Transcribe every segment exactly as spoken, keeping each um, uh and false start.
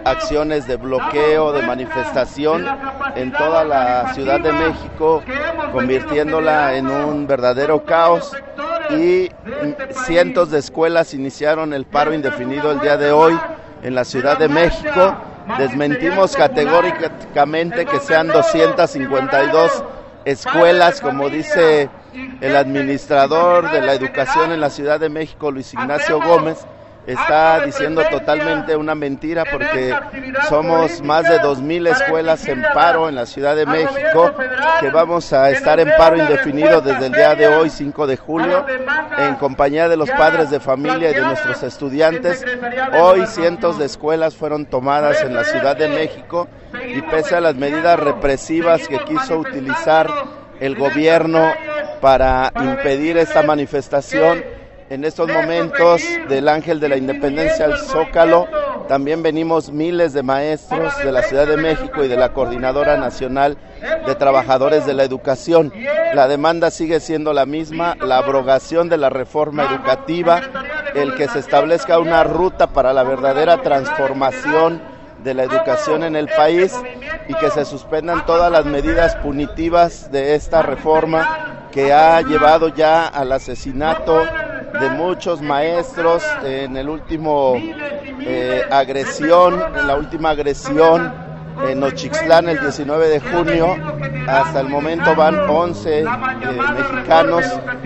acciones de bloqueo, de manifestación en toda la Ciudad de México, convirtiéndola en un verdadero caos, y cientos de escuelas iniciaron el paro indefinido el día de hoy en la Ciudad de México. Desmentimos categóricamente que sean doscientas cincuenta y dos escuelas, como dice el administrador de la educación en la Ciudad de México, Luis Ignacio Gómez. Está diciendo totalmente una mentira, porque somos más de dos mil escuelas en paro en la Ciudad de México, que vamos a estar en paro indefinido desde el día de hoy, cinco de julio, en compañía de los padres de familia y de nuestros estudiantes. Hoy cientos de escuelas fueron tomadas en la Ciudad de México, y pese a las medidas represivas que quiso utilizar el gobierno para impedir esta manifestación, en estos momentos del Ángel de la Independencia al Zócalo también venimos miles de maestros de la Ciudad de México y de la Coordinadora Nacional de Trabajadores de la Educación. La demanda sigue siendo la misma: la abrogación de la reforma educativa, el que se establezca una ruta para la verdadera transformación de la educación en el país, y que se suspendan todas las medidas punitivas de esta reforma que ha llevado ya al asesinato de muchos maestros. En el último eh, agresión, en la última agresión en Nochixtlán el diecinueve de junio, hasta el momento van once eh, mexicanos,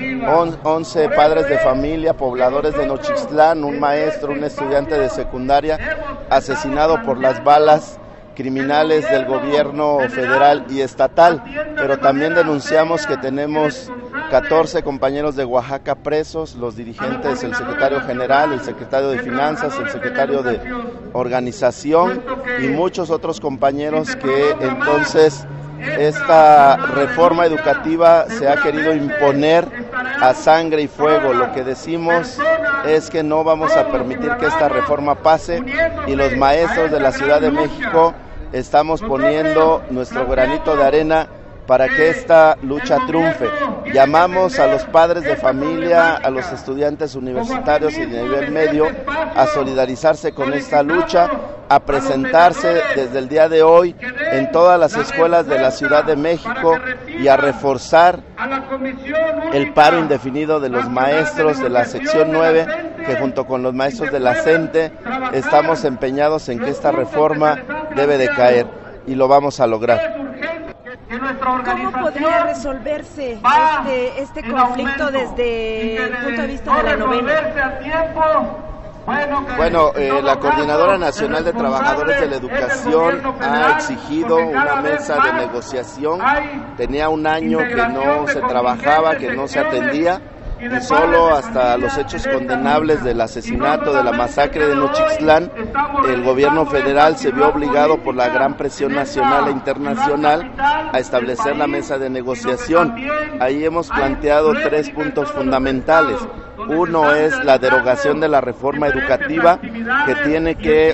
once padres de familia, pobladores de Nochixtlán, un maestro, un estudiante de secundaria, asesinado por las balas criminales del gobierno federal y estatal. Pero también denunciamos que tenemos catorce compañeros de Oaxaca presos, los dirigentes, el secretario general, el secretario de Finanzas, el secretario de Organización y muchos otros compañeros, que entonces esta reforma educativa se ha querido imponer a sangre y fuego. Lo que decimos es que no vamos a permitir que esta reforma pase, y los maestros de la Ciudad de México estamos poniendo nuestro granito de arena para que esta lucha triunfe. Llamamos a los padres de familia, a los estudiantes universitarios y de nivel medio a solidarizarse con esta lucha, a presentarse desde el día de hoy en todas las escuelas de la Ciudad de México y a reforzar el paro indefinido de los maestros de la sección nueve, que junto con los maestros de la CENTE estamos empeñados en que esta reforma debe de caer, y lo vamos a lograr. ¿Cómo podría resolverse este, este conflicto desde el punto de vista de la novena? Bueno, eh, la Coordinadora Nacional de Trabajadores de la Educación ha exigido una mesa de negociación. Tenía un año que no se trabajaba, que no se atendía, y solo hasta los hechos condenables del asesinato, de la masacre de Nochixtlán, el gobierno federal se vio obligado por la gran presión nacional e internacional a establecer la mesa de negociación. Ahí hemos planteado tres puntos fundamentales. Uno es la derogación de la reforma educativa, que tiene que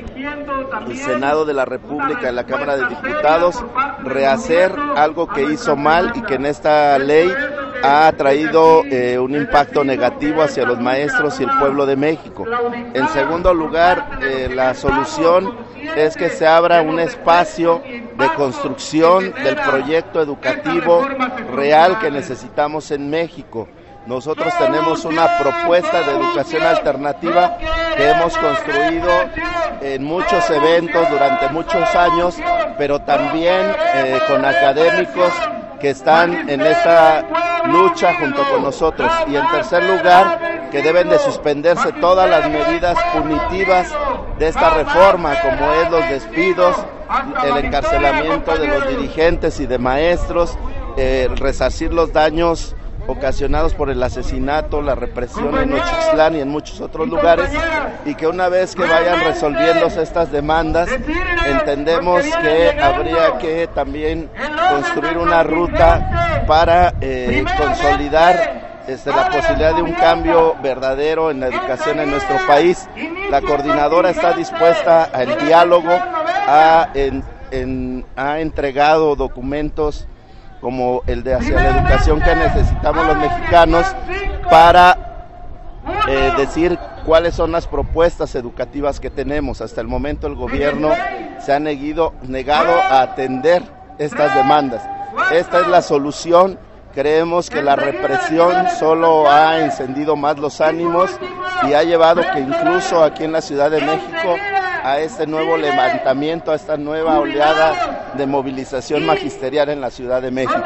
el Senado de la República y la Cámara de Diputados rehacer algo que hizo mal y que en esta ley ha traído eh, un impacto negativo hacia los maestros y el pueblo de México. En segundo lugar, eh, la solución es que se abra un espacio de construcción del proyecto educativo real que necesitamos en México. Nosotros tenemos una propuesta de educación alternativa que hemos construido en muchos eventos durante muchos años, pero también eh, con académicos que están en esta lucha junto con nosotros. Y en tercer lugar, que deben de suspenderse todas las medidas punitivas de esta reforma, como es los despidos, el encarcelamiento de los dirigentes y de maestros, eh, resarcir los daños ocasionados por el asesinato, la represión en Nochixtlán y en muchos otros lugares, y que una vez que vayan resolviéndose estas demandas, entendemos que habría que también construir una ruta para eh, consolidar este, la posibilidad de un cambio verdadero en la educación en nuestro país. La coordinadora está dispuesta al diálogo, ha, en, en, ha entregado documentos como el de hacia la educación que necesitamos los mexicanos, para eh, decir cuáles son las propuestas educativas que tenemos. Hasta el momento el gobierno se ha negado, negado a atender estas demandas. Esta es la solución. Creemos que la represión solo ha encendido más los ánimos y ha llevado que incluso aquí en la Ciudad de México a este nuevo levantamiento, a esta nueva oleada de movilización magisterial en la Ciudad de México.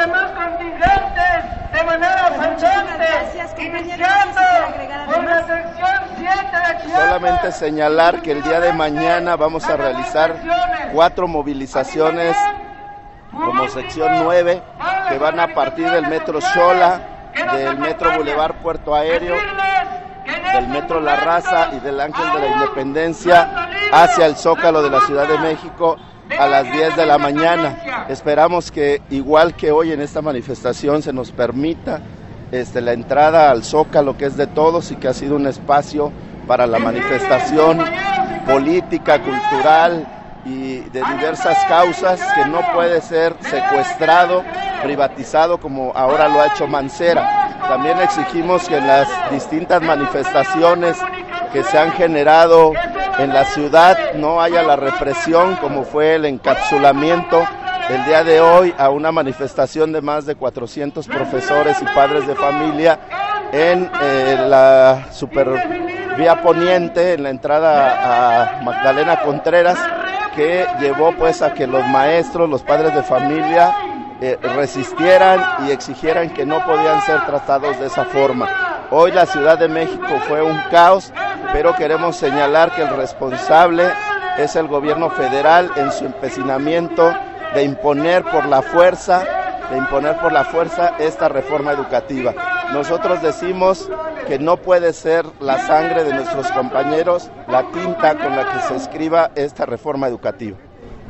De manera urgente, iniciando por la sección siete de Chiapas. Solamente señalar que el día de mañana vamos a realizar cuatro movilizaciones como sección nueve, que van a partir del metro Xola, del metro Boulevard Puerto Aéreo, del metro La Raza y del Ángel de la Independencia hacia el Zócalo de la Ciudad de México a las diez de la mañana. Esperamos que, igual que hoy en esta manifestación, se nos permita este, la entrada al Zócalo, que es de todos y que ha sido un espacio para la manifestación política, cultural y de diversas causas, que no puede ser secuestrado, privatizado como ahora lo ha hecho Mancera. También exigimos que en las distintas manifestaciones que se han generado en la ciudad no haya la represión, como fue el encapsulamiento el día de hoy a una manifestación de más de cuatrocientos profesores y padres de familia en eh, la supervía poniente, en la entrada a Magdalena Contreras, que llevó pues a que los maestros, los padres de familia eh, resistieran y exigieran que no podían ser tratados de esa forma. Hoy la Ciudad de México fue un caos, pero queremos señalar que el responsable es el gobierno federal en su empecinamiento de imponer por la fuerza, de imponer por la fuerza esta reforma educativa. Nosotros decimos que no puede ser la sangre de nuestros compañeros la tinta con la que se escriba esta reforma educativa.